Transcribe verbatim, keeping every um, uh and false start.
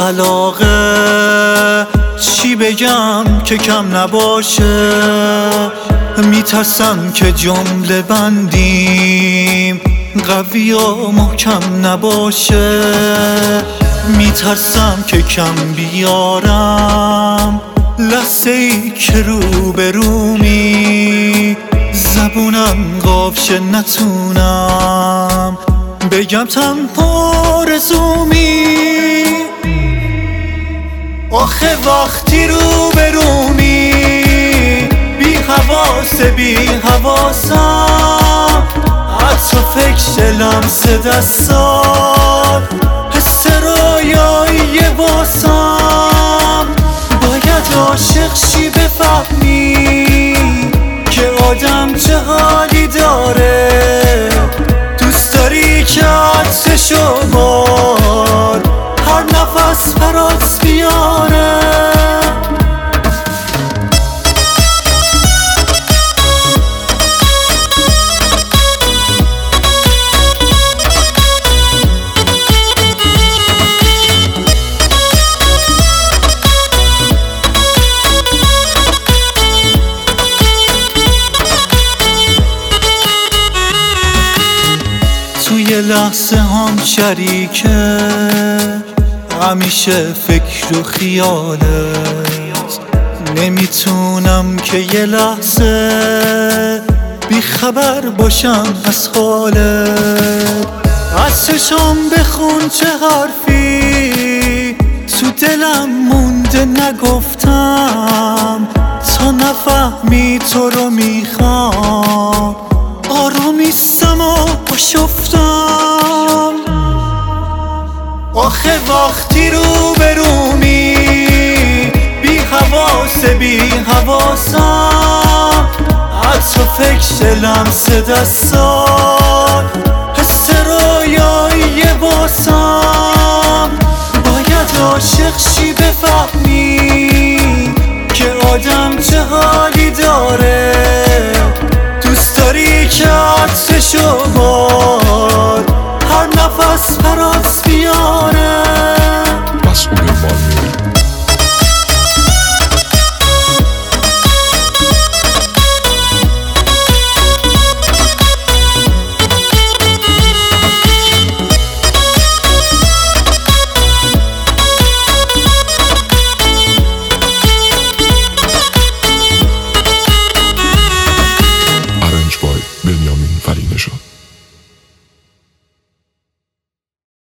علاقه چی بگم که کم نباشه، میترسم که جمله بندیم قوی و محکم نباشه، میترسم که کم بیارم لحظه ای که رو به رومی، زبونم قافشه نتونم بگم تنها آرزومی. آخه وقتی رو به رومی بی حواس بی حواسم، حتی فکر لمس دستات حس رویایی واسم، باید عاشق شی بفهمی که آدم چه حالی داره، دوست داری که عطرشو بار هر نفس برات بیاره. توی لحظه هم شریکه همیشه فکر و خیالت، نمیتونم که یه لحظه بی خبر باشم از حالت. از چشم بخون چه حرفی تو دلم مونده نگفتم، تا نفهمی تو رو میخوام آرومیستم و آشفتم. آخه وقتی رو به رومی بی حواس بی حواسم، حتی فکر لمس دستات حس رویایی واسم، باید عاشق شی بفهمی که آدم چه حالی داره، دوست داری که عطرشو بار